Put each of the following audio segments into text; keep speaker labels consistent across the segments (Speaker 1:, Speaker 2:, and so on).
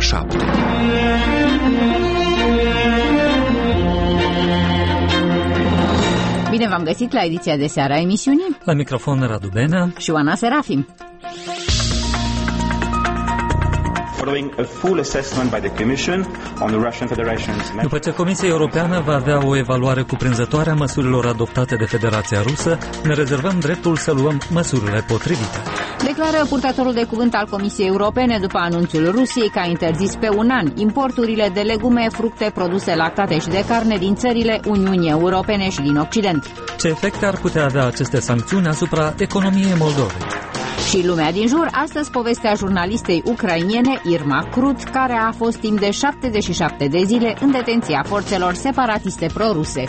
Speaker 1: 7.
Speaker 2: Bine v-am găsit la ediția de seară a emisiunii.
Speaker 3: La microfon Radu Benea
Speaker 2: și Oana Serafim.
Speaker 3: După ce Comisia Europeană va avea o evaluare cuprinzătoare a măsurilor adoptate de Federația Rusă, ne rezervăm dreptul să luăm măsurile potrivite.
Speaker 2: Declară purtătorul de cuvânt al Comisiei Europene după anunțul Rusiei că a interzis pe un an importurile de legume, fructe, produse lactate și de carne din țările Uniunii Europene și din Occident.
Speaker 3: Ce efecte ar putea avea aceste sancțiuni asupra economiei Moldovei?
Speaker 2: Și lumea din jur, astăzi povestea jurnalistei ucrainene Irma Krut, care a fost timp de 77 de zile în detenția forțelor separatiste proruse.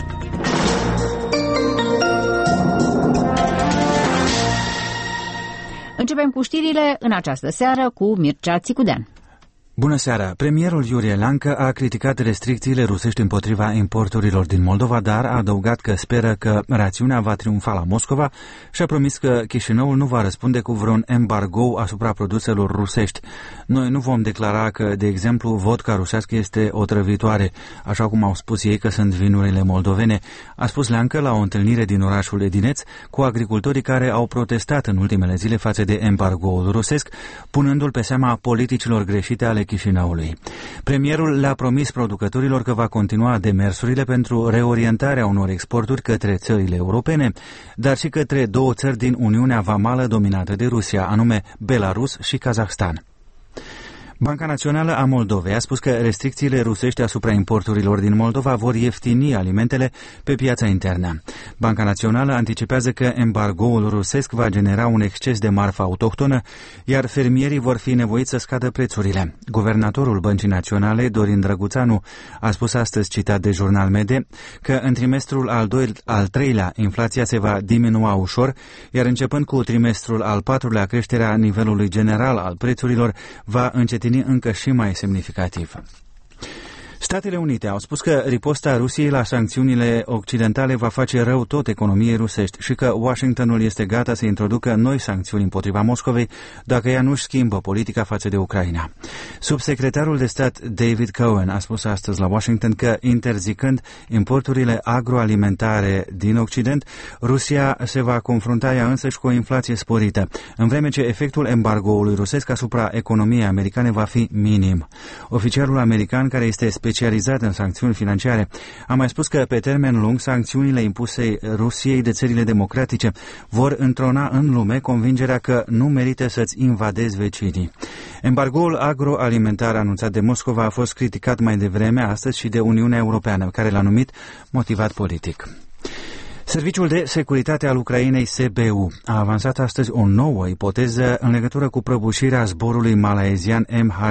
Speaker 2: Începem cu știrile în această seară cu Mircea Țicudean.
Speaker 4: Bună seara! Premierul Iurie Leancă a criticat restricțiile rusești împotriva importurilor din Moldova, dar a adăugat că speră că rațiunea va triumfa la Moscova și a promis că Chișinăul nu va răspunde cu vreun embargo asupra produselor rusești. Noi nu vom declara că, de exemplu, vodka rusească este otrăvitoare, așa cum au spus ei că sunt vinurile moldovene, a spus Leancă la o întâlnire din orașul Edineț cu agricultorii care au protestat în ultimele zile față de embargoul rusesc, punându-l pe seama politicilor greșite ale Chișinăului. Premierul le-a promis producătorilor că va continua demersurile pentru reorientarea unor exporturi către țările europene, dar și către două țări din Uniunea Vamală dominată de Rusia, anume Belarus și Kazahstan. Banca Națională a Moldovei a spus că restricțiile rusești asupra importurilor din Moldova vor ieftini alimentele pe piața internă. Banca Națională anticipează că embargoul rusesc va genera un exces de marfă autohtonă, iar fermierii vor fi nevoiți să scadă prețurile. Guvernatorul Băncii Naționale, Dorin Drăguțanu, a spus astăzi, citat de Jurnal Mede, că în trimestrul al treilea inflația se va diminua ușor, iar începând cu trimestrul al patrulea creșterea nivelului general al prețurilor va încetini încă și mai semnificativ. Statele Unite au spus că riposta Rusiei la sancțiunile occidentale va face rău tot economiei rusești și că Washingtonul este gata să introducă noi sancțiuni împotriva Moscovei dacă ea nu-și schimbă politica față de Ucraina. Subsecretarul de stat David Cohen a spus astăzi la Washington că, interzicând importurile agroalimentare din Occident, Rusia se va confrunta ea însăși cu o inflație sporită, în vreme ce efectul embargoului rusesc asupra economiei americane va fi minim. Oficialul american, care este specializat în sancțiuni financiare, a mai spus că pe termen lung sancțiunile impuse Rusiei de țările democratice vor întrona în lume convingerea că nu merită să-ți invadezi vecinii. Embargoul agroalimentar anunțat de Moscova a fost criticat mai devreme astăzi și de Uniunea Europeană, care l-a numit motivat politic. Serviciul de securitate al Ucrainei, SBU, a avansat astăzi o nouă ipoteză în legătură cu prăbușirea zborului malaezian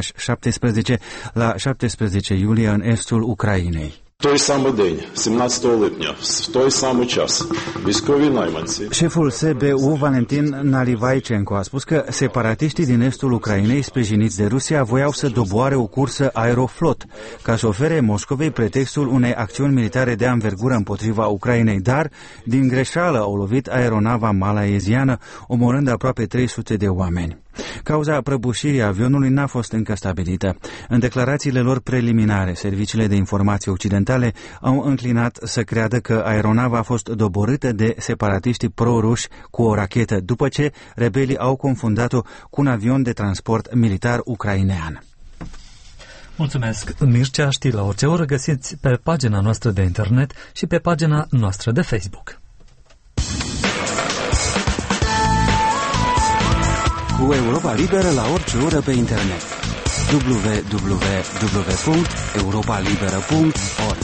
Speaker 4: MH17 la 17 iulie în estul Ucrainei.
Speaker 5: Той самий день, 17 липня, в той самий час, військові найманці.
Speaker 4: Șeful SBU, Valentin Nalivaicenko, a spus că separatiștii din estul Ucrainei, sprijiniți de Rusia, voiau să doboare o cursă Aeroflot, ca să ofere Moscovei pretextul unei acțiuni militare de anvergură împotriva Ucrainei, dar, din greșeală, au lovit aeronava malaeziană, omorând aproape 300 de oameni. Cauza prăbușirii avionului n-a fost încă stabilită. În declarațiile lor preliminare, serviciile de informații occidentale au înclinat să creadă că aeronava a fost doborâtă de separatiștii pro-ruși cu o rachetă, după ce rebelii au confundat-o cu un avion de transport militar ucrainean.
Speaker 3: Mulțumesc, Mircea. Știri la orice oră găsiți pe pagina noastră de internet și pe pagina noastră de Facebook.
Speaker 1: Cu Europa Liberă la orice oră pe internet. www.europalibera.org.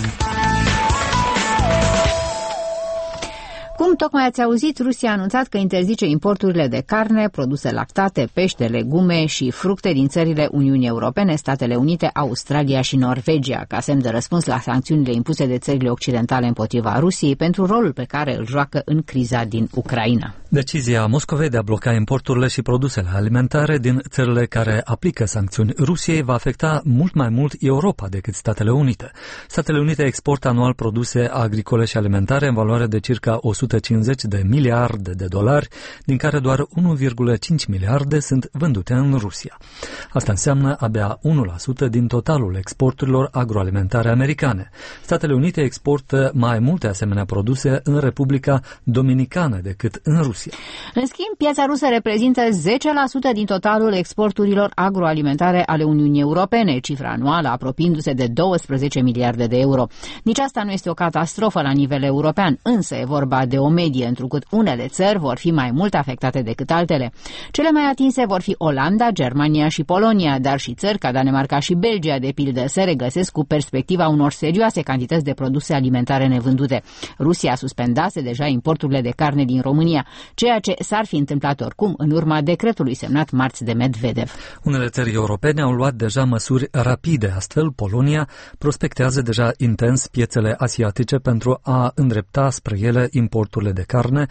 Speaker 2: Cum tocmai ați auzit, Rusia a anunțat că interzice importurile de carne, produse lactate, pește, legume și fructe din țările Uniunii Europene, Statele Unite, Australia și Norvegia, ca semn de răspuns la sancțiunile impuse de țările occidentale împotriva Rusiei pentru rolul pe care îl joacă în criza din Ucraina.
Speaker 3: Decizia Moscovei de a bloca importurile și produsele alimentare din țările care aplică sancțiuni Rusiei va afecta mult mai mult Europa decât Statele Unite. Statele Unite exportă anual produse agricole și alimentare în valoare de circa 150 de miliarde de dolari, din care doar 1,5 miliarde sunt vândute în Rusia. Asta înseamnă abia 1% din totalul exporturilor agroalimentare americane. Statele Unite exportă mai multe asemenea produse în Republica Dominicană decât în Rusia.
Speaker 2: În schimb, piața rusă reprezintă 10% din totalul exporturilor agroalimentare ale Uniunii Europene, cifra anuală apropiindu-se de 12 miliarde de euro. Nici asta nu este o catastrofă la nivel european, însă e vorba de o medie, întrucât unele țări vor fi mai mult afectate decât altele. Cele mai atinse vor fi Olanda, Germania și Polonia, dar și țări ca Danemarca și Belgia, de pildă, se regăsesc cu perspectiva unor serioase cantități de produse alimentare nevândute. Rusia suspendase deja importurile de carne din România, ceea ce s-ar fi întâmplat oricum în urma decretului semnat marți de Medvedev.
Speaker 3: Unele țări europene au luat deja măsuri rapide, astfel Polonia prospectează deja intens piețele asiatice pentru a îndrepta spre ele importurile de carne,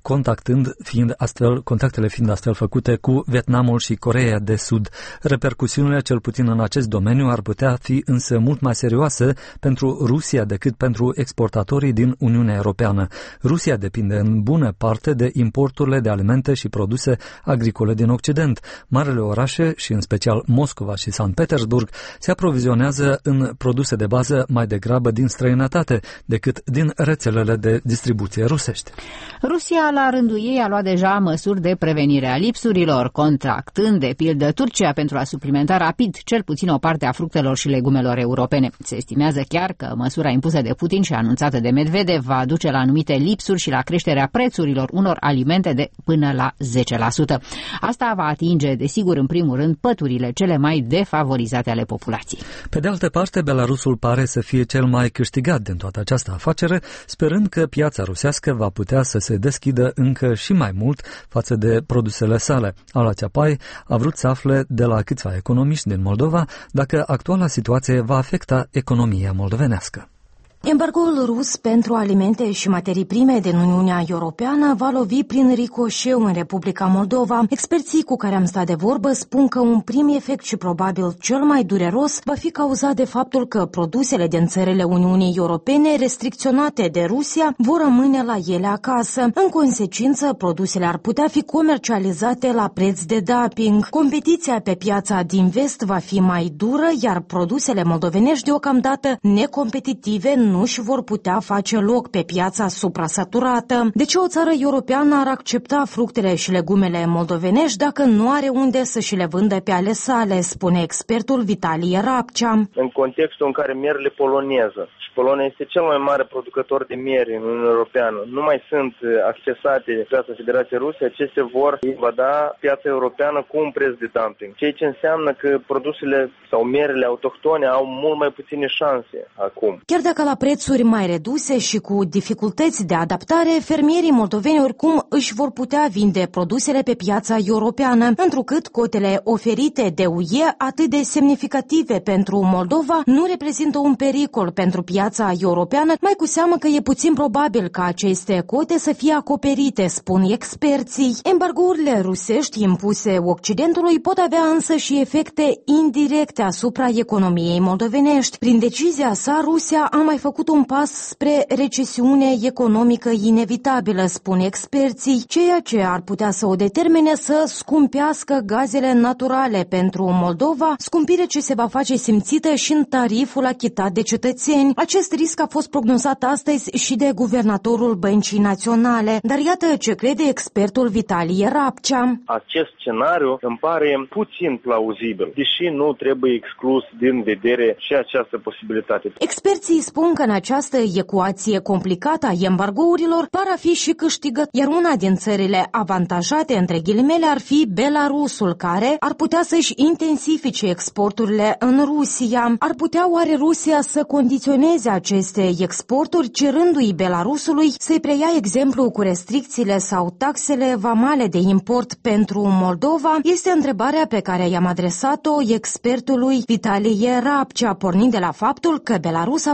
Speaker 3: contactele fiind astfel făcute cu Vietnamul și Coreea de Sud. Repercusiunile, cel puțin în acest domeniu, ar putea fi însă mult mai serioase pentru Rusia decât pentru exportatorii din Uniunea Europeană. Rusia depinde în bună parte de importurile de alimente și produse agricole din Occident. Marele orașe, și în special Moscova și Sankt Petersburg, se aprovizionează în produse de bază mai degrabă din străinătate decât din rețelele de distribuție rusești.
Speaker 2: Rusia, la rândul ei, a luat deja măsuri de prevenire a lipsurilor, contractând, de pildă, Turcia pentru a suplimenta rapid cel puțin o parte a fructelor și legumelor europene. Se estimează chiar că măsura impusă de Putin și anunțată de Medvedev va duce la anumite lipsuri și la creșterea prețurilor unor alimente de până la 10%. Asta va atinge, desigur, în primul rând, păturile cele mai defavorizate ale populației.
Speaker 3: Pe de altă parte, Belarusul pare să fie cel mai câștigat din toată această afacere, sperând că piața rusească va putea să se deschidă încă și mai mult față de produsele sale. Ala Ceapai a vrut să afle de la câțiva economiști din Moldova dacă actuala situație va afecta economia moldovenească.
Speaker 6: Embargoul rus pentru alimente și materii prime din Uniunea Europeană va lovi prin ricoșeu în Republica Moldova. Experții cu care am stat de vorbă spun că un prim efect și probabil cel mai dureros va fi cauzat de faptul că produsele din țările Uniunii Europene restricționate de Rusia vor rămâne la ele acasă. În consecință, produsele ar putea fi comercializate la preț de dumping. Competiția pe piața din vest va fi mai dură, iar produsele moldovenești deocamdată necompetitive nu își vor putea face loc pe piața suprasaturată. De ce o țară europeană ar accepta fructele și legumele moldovenești dacă nu are unde să și le vândă pe ale sale, spune expertul Vitalie Rapcea.
Speaker 7: În contextul în care mierele poloneză, și Polonia este cel mai mare producător de miere în Uniunea Europeană, nu mai sunt accesate de piața Federației Ruse, acestea vor invada piața europeană cu un preț de dumping, ceea ce înseamnă că produsele sau mierele autohtone au mult mai puține șanse acum.
Speaker 6: Chiar dacă la prețuri mai reduse și cu dificultăți de adaptare, fermierii moldoveni oricum își vor putea vinde produsele pe piața europeană, întrucât cotele oferite de UE, atât de semnificative pentru Moldova, nu reprezintă un pericol pentru piața europeană, mai cu seamă că e puțin probabil ca aceste cote să fie acoperite, spun experții. Embargourile rusești impuse Occidentului pot avea însă și efecte indirecte asupra economiei moldovenești. Prin decizia sa, Rusia a mai făcut un pas spre recesiune economică inevitabilă, spun experții, ceea ce ar putea să o determine să scumpească gazele naturale pentru Moldova, scumpire ce se va face simțită și în tariful achitat de cetățeni. Acest risc a fost prognozat astăzi și de guvernatorul Băncii Naționale, dar iată ce crede expertul Vitalie Rapcea.
Speaker 7: Acest scenariu îmi pare puțin plauzibil, deși nu trebuie exclus din vedere și această posibilitate.
Speaker 6: Experții spun că în această ecuație complicată a embargourilor par a fi și câștigător, iar una din țările avantajate, între ghilimele, ar fi Belarusul, care ar putea să-și intensifice exporturile în Rusia. Ar putea oare Rusia să condiționeze aceste exporturi, cerându-i Belarusului să-i preia exemplu cu restricțiile sau taxele vamale de import pentru Moldova? Este întrebarea pe care i-am adresat-o expertului Vitalie Rapcea, pornind de la faptul că Belarus a fost și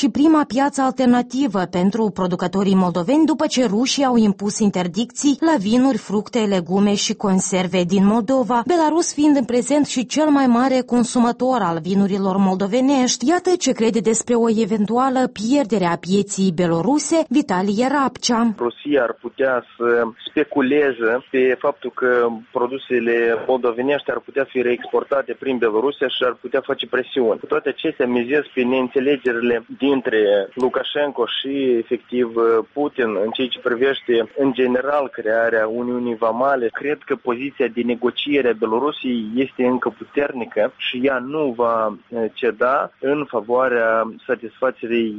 Speaker 6: și prima piață alternativă pentru producătorii moldoveni după ce rușii au impus interdicții la vinuri, fructe, legume și conserve din Moldova, Belarus fiind în prezent și cel mai mare consumator al vinurilor moldovenești. Iată ce crede despre o eventuală pierdere a pieții beloruse Vitalie Rapcea.
Speaker 7: Rusia ar putea să speculeze pe faptul că produsele moldovenești ar putea fi reexportate prin Belorusia și ar putea face presiuni. Cu toate acestea, mizez pe neînțelegerile dintre Lukashenko și, efectiv, Putin în ceea ce privește, în general, crearea Uniunii Vamale. Cred că poziția de negociere a Belorusiei este încă puternică și ea nu va ceda în favoarea satisfacerii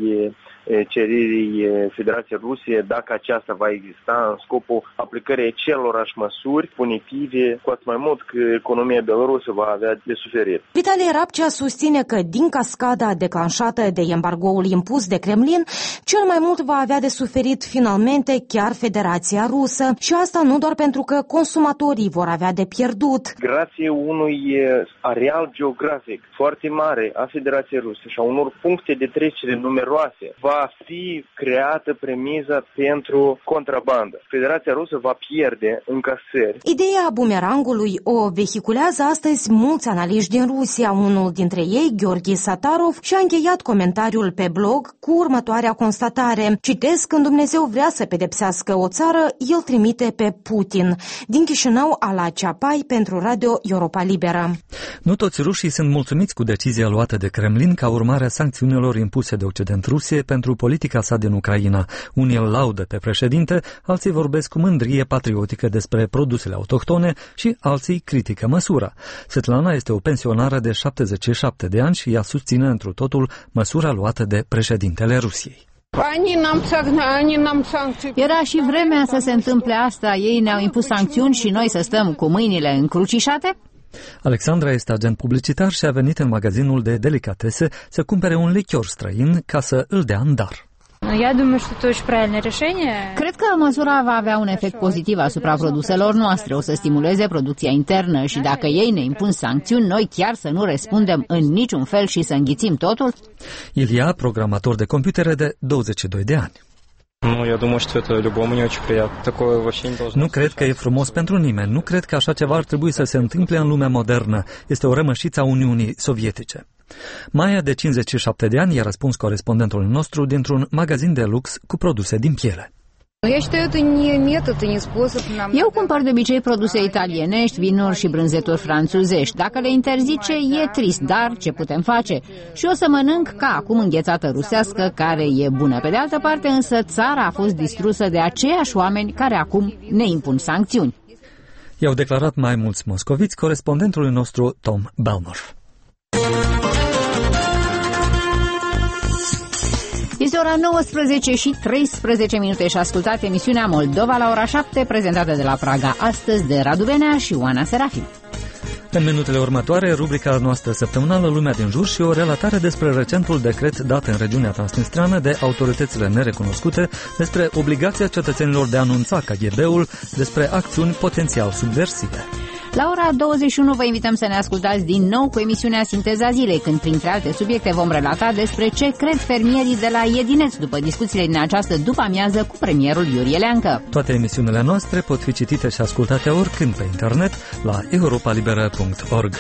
Speaker 7: cererii Federației Rusiei, dacă aceasta va exista în scopul aplicării acelorași măsuri punitive, cu atât mai mult că economia belorusă va avea de suferit.
Speaker 6: Vitalie Rapcea susține că din cascada declanșată de embargoul impus de Kremlin, cel mai mult va avea de suferit finalmente chiar Federația Rusă și asta nu doar pentru că consumatorii vor avea de pierdut.
Speaker 7: Grație unui areal geografic foarte mare a Federației Ruse și a unor puncte de trecere numeroase, va fi creată premiza pentru contrabandă. Federația Rusă va pierde încasări.
Speaker 6: Ideea bumerangului o vehiculează astăzi mulți analiști din Rusia. Unul dintre ei, Gheorghe Satarov, și-a încheiat comentariul pe blog cu următoarea constatare. Citez: când Dumnezeu vrea să pedepsească o țară, el trimite pe Putin. Din Chișinău, Ala Ceapai pentru Radio Europa Liberă.
Speaker 3: Nu toți rușii sunt mulțumiți cu decizia luată de Kremlin ca urmare a sancțiunilor impuse de Occident Rusiei pentru politica sa din Ucraina. Unii îl laudă pe președinte, alții vorbesc cu mândrie patriotică despre produsele autohtone și alții critică măsura. Svetlana este o pensionară de 77 de ani și ea susține întru totul măsura luată de președintele Rusiei.
Speaker 2: Era și vremea să se întâmple asta. Ei ne-au impus sancțiuni și noi să stăm cu mâinile încrucișate?
Speaker 3: Alexandra este agent publicitar și a venit în magazinul de delicatese să cumpere un lichior străin ca să îl dea în dar.
Speaker 2: Cred că măsura va avea un efect pozitiv asupra produselor noastre, o să stimuleze producția internă și dacă ei ne impun sancțiuni, noi chiar să nu răspundem în niciun fel și să înghițim totul?
Speaker 3: Ilia, programator de computere de 22 de ani. Nu cred că e frumos pentru nimeni. Nu cred că așa ceva ar trebui să se întâmple în lumea modernă. Este o rămășiță a Uniunii Sovietice. Maia, de 57 de ani, i-a răspuns corespondentul nostru dintr-un magazin de lux cu produse din piele.
Speaker 2: Eu cumpăr de obicei produse italienești, vinuri și brânzeturi franțuzești. Dacă le interzice, e trist, dar ce putem face? Și o să mănânc ca acum înghețată rusească, care e bună. Pe de altă parte, însă, țara a fost distrusă de aceiași oameni care acum ne impun sancțiuni.
Speaker 3: I-au declarat mai mulți moscoviți corespondentului nostru Tom Balmor.
Speaker 2: Este ora 19 și 13 minute și ascultați emisiunea Moldova la ora 7, prezentată de la Praga astăzi de Radu Benea și Oana Serafim.
Speaker 3: În minutele următoare, rubrica noastră săptămânală Lumea din jur și o relatare despre recentul decret dat în regiunea transnistreană de autoritățile nerecunoscute despre obligația cetățenilor de a anunța KGB-ul despre acțiuni potențial subversive.
Speaker 2: La ora 21 vă invităm să ne ascultați din nou cu emisiunea Sinteza Zilei, când printre alte subiecte vom relata despre ce cred fermierii de la Iedineț după discuțiile din această după-amiază cu premierul Iurie Leancă.
Speaker 3: Toate emisiunile noastre pot fi citite și ascultate oricând pe internet la europalibera.org.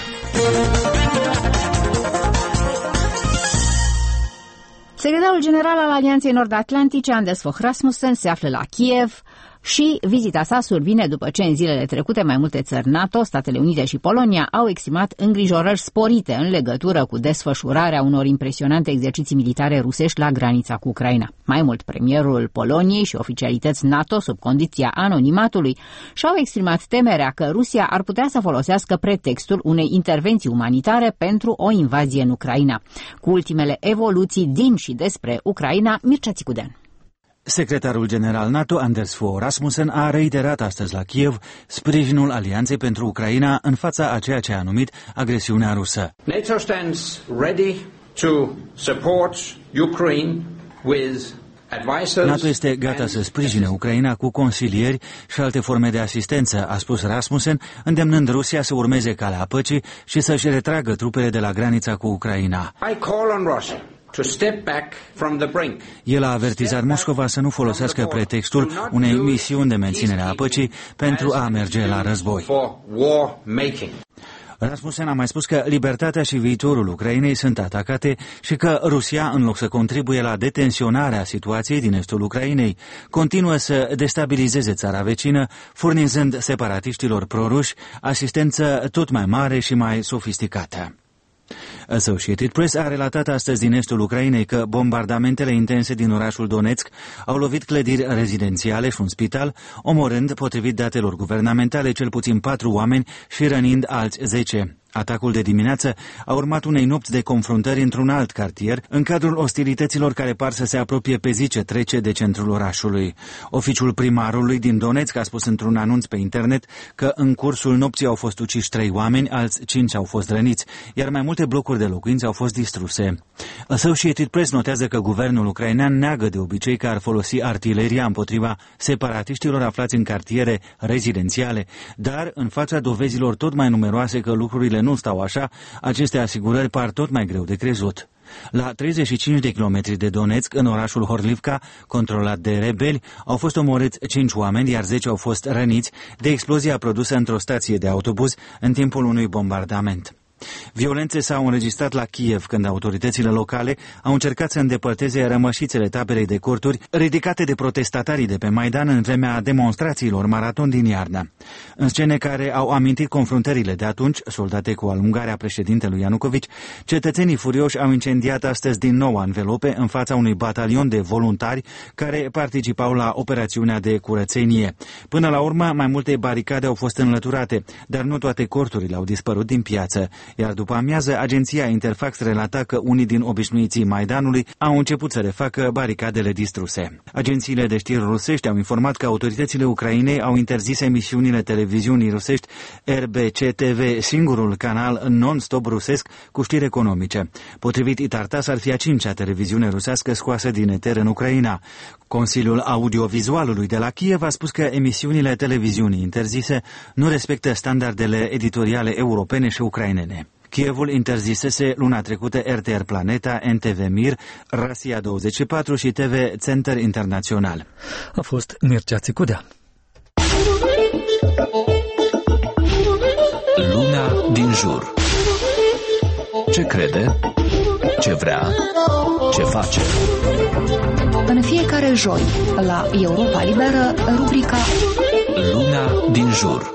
Speaker 2: Secretarul general al Alianței Nord-Atlantice, Anders Fogh Rasmussen, se află la Kiev și vizita sa survine după ce în zilele trecute mai multe țări NATO, Statele Unite și Polonia au exprimat îngrijorări sporite în legătură cu desfășurarea unor impresionante exerciții militare rusești la granița cu Ucraina. Mai mult, premierul Poloniei și oficialități NATO, sub condiția anonimatului, și-au exprimat temerea că Rusia ar putea să folosească pretextul unei intervenții umanitare pentru o invazie în Ucraina. Cu ultimele evoluții din și despre Ucraina, Mircea Țicudean.
Speaker 4: Secretarul general NATO, Anders Fogh Rasmussen, a reiterat astăzi la Kiev sprijinul Alianței pentru Ucraina în fața a ceea ce a numit agresiunea rusă.
Speaker 8: NATO stands ready to support Ukraine with advisors.
Speaker 4: NATO este gata să sprijine Ucraina cu consilieri și alte forme de asistență, a spus Rasmussen, îndemnând Rusia să urmeze calea păcii și să-și retragă trupele de la granița cu Ucraina.
Speaker 8: I call on Russia to step back from the brink.
Speaker 4: El a avertizat Moscova să nu folosească pretextul unei misiuni de menținere a păcii pentru a merge la război. Rasmussen a mai spus că libertatea și viitorul Ucrainei sunt atacate și că Rusia, în loc să contribuie la detensionarea situației din estul Ucrainei, continuă să destabilizeze țara vecină, furnizând separatiștilor proruși asistență tot mai mare și mai sofisticată. Associated Press a relatat astăzi din estul Ucrainei că bombardamentele intense din orașul Donetsk au lovit clădiri rezidențiale și un spital, omorând, potrivit datelor guvernamentale, cel puțin 4 oameni și rănind alți 10. Atacul de dimineață a urmat unei nopți de confruntări într-un alt cartier, în cadrul ostilităților care par să se apropie pe zi ce trece de centrul orașului. Oficiul primarului din Donetsk a spus într-un anunț pe internet că în cursul nopții au fost uciși 3 oameni, alți 5 au fost răniți, iar mai multe blocuri de locuințe au fost distruse. Associated Press notează că guvernul ucrainean neagă de obicei că ar folosi artileria împotriva separatiștilor aflați în cartiere rezidențiale, dar în fața dovezilor tot mai numeroase că lucrurile nu stau așa, aceste asigurări par tot mai greu de crezut. La 35 de kilometri de Donetsk, în orașul Horlivka, controlat de rebeli, au fost omorâți 5 oameni, iar 10 au fost răniți de explozia produsă într-o stație de autobuz în timpul unui bombardament. Violențe s-au înregistrat la Kiev când autoritățile locale au încercat să îndepărteze rămășițele taberei de corturi ridicate de protestatarii de pe Maidan în vremea demonstrațiilor maraton din iarnă. În scene care au amintit confruntările de atunci, soldate cu alungarea președintelui Ianucovici, cetățenii furioși au incendiat astăzi din nou anvelope în fața unui batalion de voluntari care participau la operațiunea de curățenie. Până la urmă, mai multe baricade au fost înlăturate, dar nu toate corturile au dispărut din piață. Iar după amiază, agenția Interfax relata că unii din obișnuiții Maidanului au început să refacă baricadele distruse. Agențiile de știri rusești au informat că autoritățile Ucrainei au interzis emisiunile televiziunii rusești RBC TV, singurul canal non-stop rusesc cu știri economice. Potrivit Itartas, ar fi a 5-a televiziune rusească scoasă din eter în Ucraina. Consiliul Audiovizualului de la Kiev a spus că emisiunile televiziunii interzise nu respectă standardele editoriale europene și ucrainene. Kievul interzisese luna trecută RTR Planeta, NTV Mir, Rasia 24 și TV Center Internațional.
Speaker 3: A fost Mircea Țicudea.
Speaker 1: Lumea din jur. Ce crede? Ce vrea? Ce face?
Speaker 2: În fiecare joi, la Europa Liberă, rubrica
Speaker 1: Lumea din jur.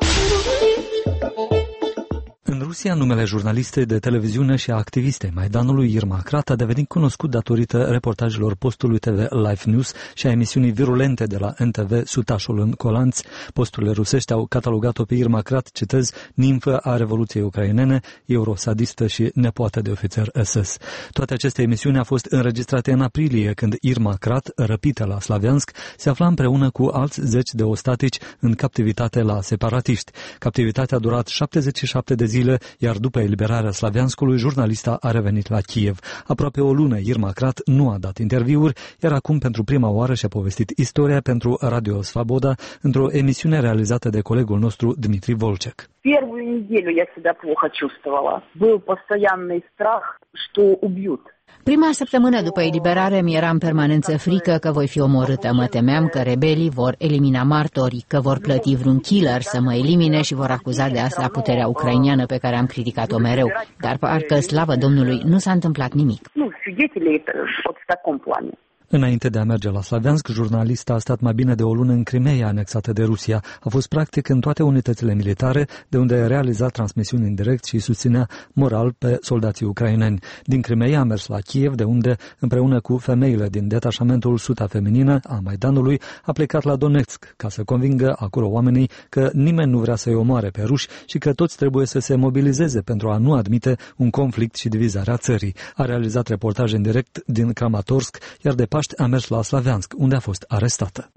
Speaker 3: În Rusia, numele jurnalistei de televiziune și a activistei Maidanului, Irma Krat, a devenit cunoscut datorită reportajelor postului TV Life News și a emisiunii virulente de la NTV Sutașul în Colanț. Posturile rusești au catalogat-o pe Irma Krat, citez, nimfă a Revoluției Ucrainene, eurosadistă și nepoată de ofițer SS. Toate aceste emisiuni au fost înregistrate în aprilie, când Irma Krat, răpită la Slaviansk, se afla împreună cu alți 10 de ostatici în captivitate la separatiști. Captivitatea a durat 77 de zile, iar după eliberarea Slavianskului, jurnalista a revenit la Kiev. Aproape o lună, Irma Krat nu a dat interviuri, iar acum pentru prima oară și-a povestit istoria pentru Radio Svoboda într-o emisiune realizată de colegul nostru Dmitri Volcek.
Speaker 9: Первую неделю я себя плохо чувствовала. Был постоянный страх, что убьют.
Speaker 2: Prima săptămână după eliberare mi era în permanență frică că voi fi omorâtă. Mă temeam că rebelii vor elimina martorii, că vor plăti vreun killer să mă elimine și vor acuza de asta puterea ucraineană pe care am criticat-o mereu. Dar parcă, slavă Domnului, nu s-a întâmplat nimic.
Speaker 9: Nu, свидетели вот в таком плане.
Speaker 3: Înainte de a merge la Slaviansk, jurnalista a stat mai bine de o lună în Crimeea, anexată de Rusia. A fost practic în toate unitățile militare, de unde a realizat transmisiuni în direct și susținea moral pe soldații ucraineni. Din Crimeea a mers la Kiev, de unde, împreună cu femeile din detașamentul Suta Feminină a Maidanului, a plecat la Donetsk ca să convingă acolo oamenii că nimeni nu vrea să-i omoare pe ruși și că toți trebuie să se mobilizeze pentru a nu admite un conflict și divizarea țării. A realizat reportaje în direct din Kramatorsk, iar de Paști a mers la Slaviansk, unde a fost arestată.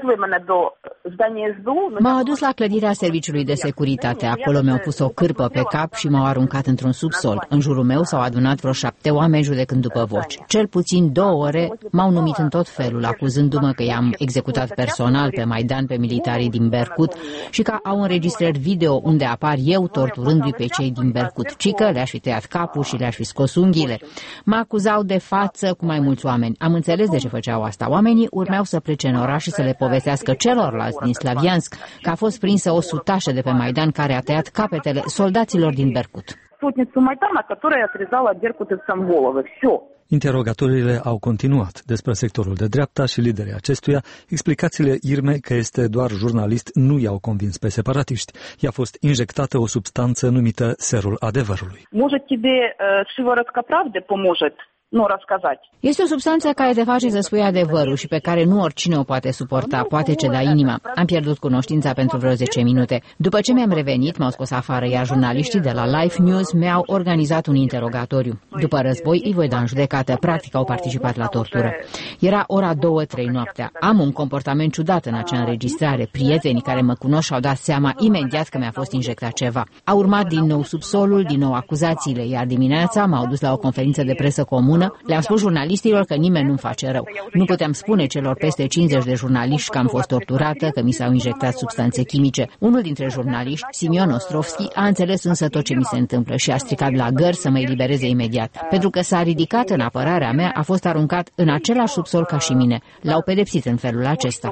Speaker 2: M-au adus la clădirea Serviciului de Securitate. Acolo mi-au pus o cârpă pe cap și m-au aruncat într-un subsol. În jurul meu s-au adunat vreo 7 oameni judecând după voci. Cel puțin 2 ore m-au numit în tot felul, acuzându-mă că i-am executat personal pe Maidan pe militarii din Berkut și că au înregistrări video unde apar eu torturându-i pe cei din Berkut, ci că le-aș fi tăiat capul și le-aș fi scos unghiile. Mă acuzau de față cu mai mulți oameni. Am înțeles de ce făceau asta. Oamenii urmeau să plece în oraș și să le povestească celorlalți din Slaviansk că a fost prinsă o sutașă de pe Maidan care a tăiat capetele soldaților din Berkut.
Speaker 3: Interrogatoriile au continuat. Despre sectorul de dreapta și liderii acestuia, explicațiile Irmei că este doar jurnalist nu i-au convins pe separatiști. I-a fost injectată o substanță numită serul adevărului.
Speaker 2: Este o substanță care te face să spui adevărul și pe care nu oricine o poate suporta, poate ceda inima. Am pierdut cunoștința pentru vreo 10 minute. După ce mi-am revenit, m-au scos afară, iar jurnaliștii de la Life News mi-au organizat un interogatoriu. După război îi voi da în judecată, practic au participat la tortură. Era ora 2-3 noaptea. Am un comportament ciudat în acea înregistrare. Prietenii care mă cunosc și-au dat seama imediat că mi-a fost injectat ceva. A urmat din nou subsolul, din nou acuzațiile, iar dimineața m-au dus la o conferință de presă comună. Le-am spus jurnalistilor că nimeni nu-mi face rău. Nu puteam spune celor peste 50 de jurnaliști că am fost torturată, că mi s-au injectat substanțe chimice. Unul dintre jurnaliști, Simion Ostrovski, a înțeles însă tot ce mi se întâmplă și a strigat la gări să mă elibereze imediat. Pentru că s-a ridicat în apărarea mea, a fost aruncat în același subsol ca și mine. L-au pedepsit în felul acesta.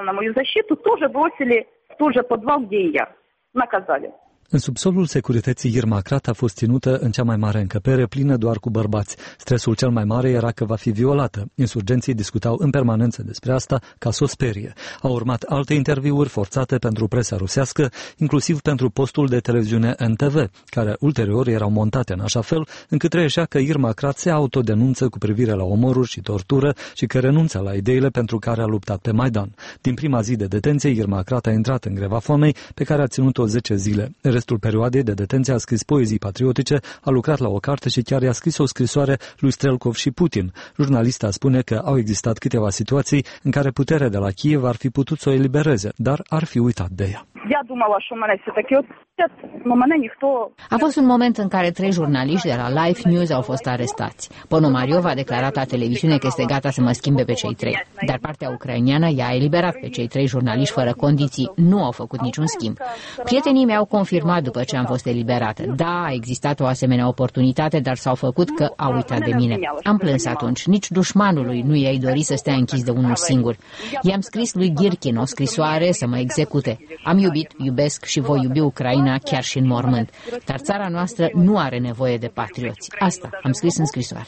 Speaker 3: În subsolul securității Irma Krat a fost ținută în cea mai mare încăpere, plină doar cu bărbați. Stresul cel mai mare era că va fi violată. Insurgenții discutau în permanență despre asta ca să o sperie. Au urmat alte interviuri forțate pentru presa rusească, inclusiv pentru postul de televiziune NTV, care ulterior erau montate în așa fel încât reieșea că Irma Krat se autodenunță cu privire la omoruri și tortură și că renunță la ideile pentru care a luptat pe Maidan. Din prima zi de detenție, Irma Krat a intrat în greva foamei, pe care a ținut-o 10 zile. Restul perioadei de detenție a scris poezii patriotice, a lucrat la o carte și chiar i-a scris o scrisoare lui Strelkov și Putin. Jurnalista spune că au existat câteva situații în care puterea de la Kiev ar fi putut să o elibereze, dar ar fi uitat de ea.
Speaker 2: A fost un moment în care 3 jurnaliști de la Life News au fost arestați. Ponomariov a declarat la televiziune că este gata să mă schimbe pe cei 3, dar partea ucraineană i-a eliberat pe cei 3 jurnaliști fără condiții. Nu au făcut niciun schimb. Prietenii mi-au confirmat după ce am fost eliberată. Da, a existat o asemenea oportunitate, dar s-au făcut că au uitat de mine. Am plâns atunci. Nici dușmanului nu i-ai dori să stea închis de unul singur. I-am scris lui Girkin o scrisoare să mă execute. Am iubit, iubesc și voi iubi Ucraina chiar și în mormânt. Dar țara noastră nu are nevoie de patrioți. Asta am scris în scrisoare.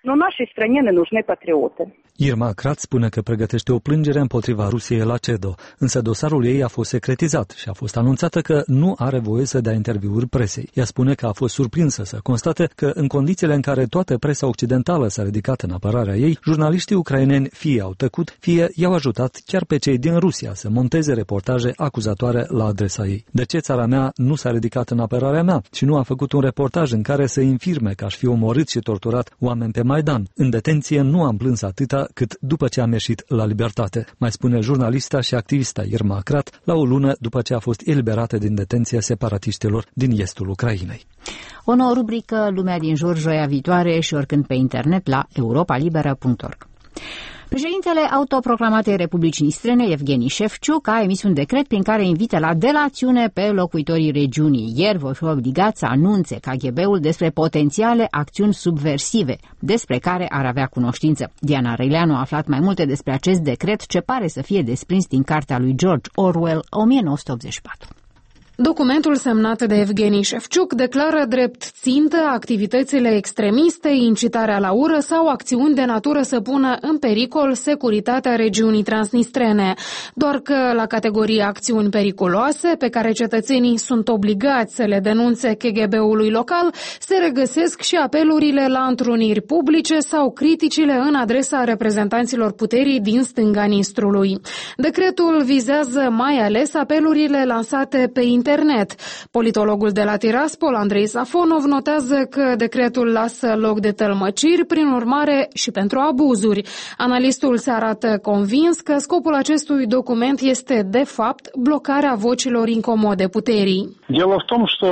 Speaker 3: Irma Krat spune că pregătește o plângere împotriva Rusiei la CEDO, însă dosarul ei a fost secretizat și a fost anunțată că nu are voie să dea interviuri presei. Ea spune că a fost surprinsă să constate că în condițiile în care toată presa occidentală s-a ridicat în apărarea ei, jurnaliștii ucraineni fie au tăcut, fie i-au ajutat chiar pe cei din Rusia să monteze reportaje acuzatoare la adresa ei. De ce țara mea nu s-a ridicat în apărarea mea și nu a făcut un reportaj în care să infirme că aș fi omorât și torturat oameni pe Maidan? În detenție nu am plâns atâta cât după ce am ieșit la libertate, mai spune jurnalista și activista Irma Krat, la o lună după ce a fost eliberată din detenția separatiștilor din estul Ucrainei.
Speaker 2: O nouă rubrică, Lumea din jur, joia viitoare și oricând pe internet la europalibera.org. Președintele autoproclamatei Republicii Nistrene, Evgeni Șefciuc, a emis un decret prin care invită la delațiune pe locuitorii regiunii. Ieri vor fi obligați să anunțe KGB-ul despre potențiale acțiuni subversive, despre care ar avea cunoștință. Diana Reileanu a aflat mai multe despre acest decret, ce pare să fie desprins din cartea lui George Orwell, 1984.
Speaker 10: Documentul semnat de Evgeni Șefciuc declară drept țintă activitățile extremiste, incitarea la ură sau acțiuni de natură să pună în pericol securitatea regiunii transnistrene. Doar că la categoria acțiuni periculoase, pe care cetățenii sunt obligați să le denunțe KGB-ului local, se regăsesc și apelurile la întruniri publice sau criticile în adresa reprezentanților puterii din stânga Nistrului. Decretul vizează mai ales apelurile lansate pe internet internet. Politologul de la Tiraspol, Andrei Safonov, notează că decretul lasă loc de tălmăciri, prin urmare și pentru abuzuri. Analistul se arată convins că scopul acestui document este, de fapt, blocarea vocilor incomode puterii.
Speaker 11: Дело в том, что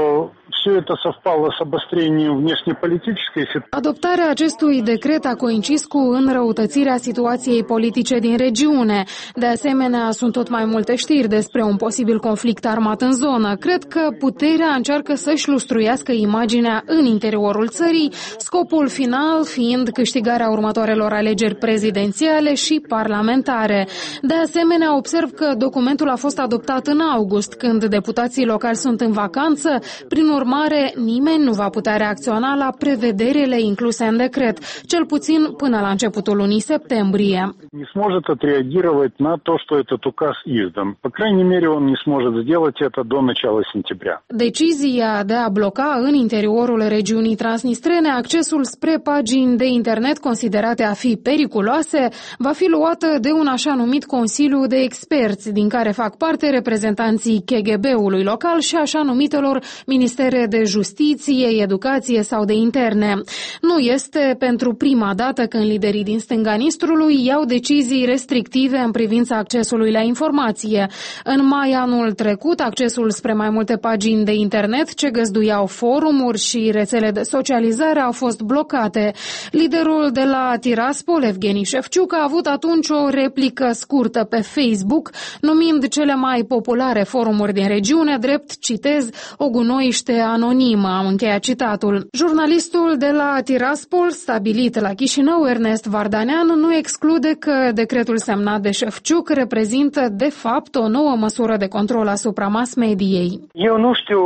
Speaker 11: все это совпало с обострением внешнеполитической ситуации.
Speaker 10: Adoptarea acestui decret a coincis cu înrăutățirea situației politice din regiune. De asemenea, sunt tot mai multe știri despre un posibil conflict armat în zonă. Cred că puterea încearcă să-și lustruiască imaginea în interiorul țării, scopul final fiind câștigarea următoarelor alegeri prezidențiale și parlamentare. De asemenea, observ că documentul a fost adoptat în august, când deputații locali sunt în vacanță. Prin urmare, nimeni nu va putea reacționa la prevederile incluse în decret, cel puțin până la începutul lunii septembrie.
Speaker 11: Не сможет отреагировать на то, что этот указ издан. По крайней мере, он не сможет сделать это до начала сентября.
Speaker 10: Decizia de a bloca în interiorul regiunii transnistrene accesul spre pagini de internet considerate a fi periculoase va fi luată de un așa numit Consiliu de Experți, din care fac parte reprezentanții KGB-ului local și așa numitelor Ministere de Justiție, Educație sau de Interne. Nu este pentru prima dată când liderii din stânga Nistrului iau decizii restrictive în privința accesului la informație. În mai anul trecut, accesul spre mai multe pagini de internet ce găzduiau forumuri și rețele de socializare au fost blocate. Liderul de la Tiraspol, Evgeni Shevchuk, a avut atunci o replică scurtă pe Facebook, numind cele mai populare forumuri din regiune drept, citez, o gunoiște anonimă, am încheiat citatul. Jurnalistul de la Tiraspol, stabilit la Chișinău, Ernest Vardanean, nu exclude că decretul semnat de Shevchuk reprezintă, de fapt, o nouă măsură de control asupra mass-mediei.
Speaker 7: Eu nu știu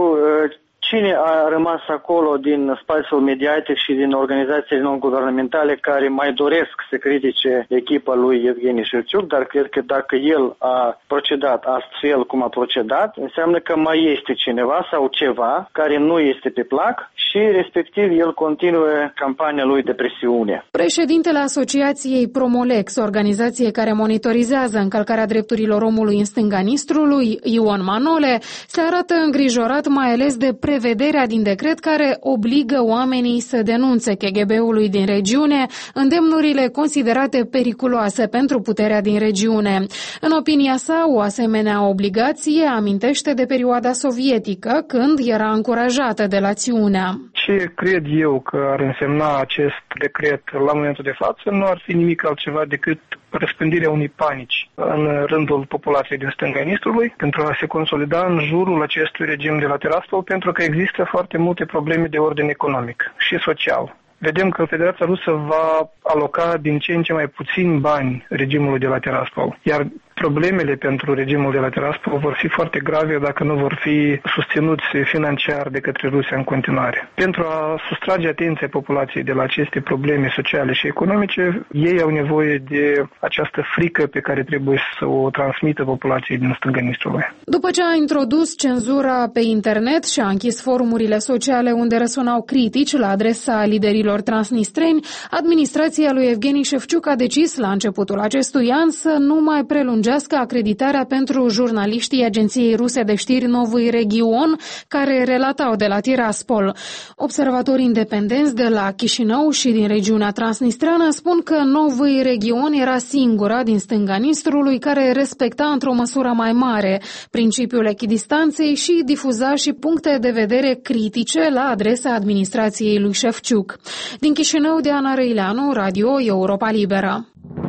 Speaker 7: cine a rămas acolo din spațiul mediatic și din organizațiile non-guvernamentale care mai doresc să critique echipa lui Evgeni Shevchuk, dar cred că dacă el a procedat astfel cum a procedat, înseamnă că mai este cineva sau ceva care nu este pe plac și respectiv el continuă campania lui de presiune.
Speaker 10: Președintele Asociației Promolex, organizație care monitorizează încălcarea drepturilor omului în stânga Nistrului, Ion Manole, se arată îngrijorat mai ales de prevederea din decret care obligă oamenii să denunțe KGB-ului din regiune îndemnurile considerate periculoase pentru puterea din regiune. În opinia sa, o asemenea obligație amintește de perioada sovietică, când era încurajată delațiunea.
Speaker 11: Ce cred eu că ar însemna acest decret la momentul de față nu ar fi nimic altceva decât răspândirea unei panici în rândul populației din stânga Nistrului pentru a se consolida în jurul acestui regim de la Tiraspol, pentru că există foarte multe probleme de ordin economic și social. Vedem că Federația Rusă va aloca din ce în ce mai puțini bani regimului de la Tiraspol, iar problemele pentru regimul de la Tiraspol vor fi foarte grave dacă nu vor fi susținuți financiar de către Rusia în continuare. Pentru a sustrage atenția populației de la aceste probleme sociale și economice, ei au nevoie de această frică pe care trebuie să o transmită populației din stânga Nistrului.
Speaker 10: După ce a introdus cenzura pe internet și a închis forumurile sociale unde răsunau critici la adresa liderilor transnistreni, administrația lui Evgeni Shevchuk a decis la începutul acestui an să nu mai prelungească acreditarea pentru jurnaliștii Agenției Ruse de Știri Novy Region, care relatau de la Tiraspol. Observatori independenți de la Chișinău și din regiunea transnistreană spun că Novy Region era singura din stânga Nistrului care respecta într-o măsură mai mare principiul echidistanței și difuza și puncte de vedere critice la adresa administrației lui Shevchuk. Din Chișinău, Diana Răileanu, Radio Europa Liberă.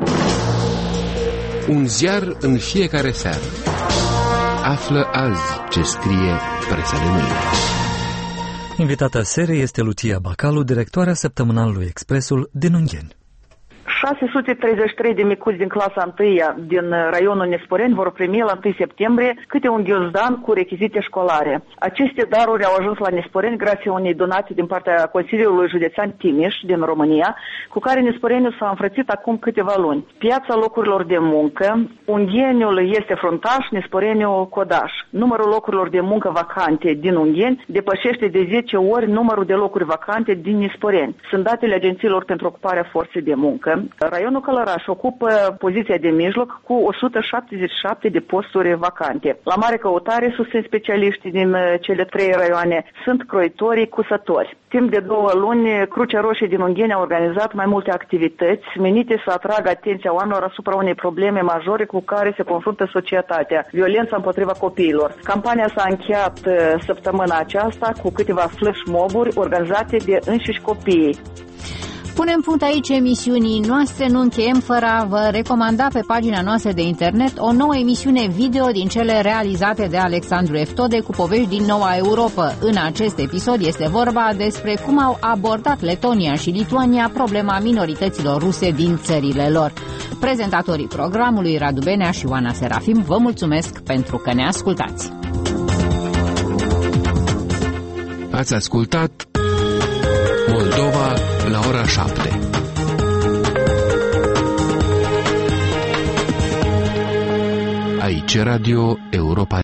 Speaker 12: Un ziar în fiecare seară. Află azi ce scrie presa de mâine.
Speaker 3: Invitata seriei este Lucia Bacalu, directoarea săptămânalului Expresul din Ungheni.
Speaker 9: 633 de micuți din clasa 1 din raionul Nesporeni vor primi la 1 septembrie câte un ghiozdan cu rechizite școlare. Aceste daruri au ajuns la Nesporeni grație unei donații din partea Consiliului Județean Timiș din România, cu care Nesporeniul s-a înfrățit acum câteva luni. Piața locurilor de muncă, Ungheniul este fruntaș, Nesporeniul codaș. Numărul locurilor de muncă vacante din Ungheni depășește de 10 ori numărul de locuri vacante din Nesporeni. Sunt datele agențiilor pentru ocuparea forței de muncă. Raionul Călăraș ocupă poziția de mijloc cu 177 de posturi vacante. La mare căutare, susțin specialiștii din cele 3 raioane, sunt croitorii cusători. Timp de 2 luni, Crucea Roșie din Ungheni a organizat mai multe activități menite să atragă atenția oamenilor asupra unei probleme majore cu care se confruntă societatea, violența împotriva copiilor. Campania s-a încheiat săptămâna aceasta cu câteva flash moburi organizate de înșiși copiii.
Speaker 2: Punem punct aici emisiunii noastre, nu încheiem fără a vă recomanda pe pagina noastră de internet o nouă emisiune video din cele realizate de Alexandru Eftode cu povești din Noua Europa. În acest episod este vorba despre cum au abordat Letonia și Lituania problema minorităților ruse din țările lor. Prezentatorii programului Radu Benea și Oana Serafim vă mulțumesc pentru că ne ascultați.
Speaker 12: Ați ascultat Moldova la ora 7. Aici Radio Europa.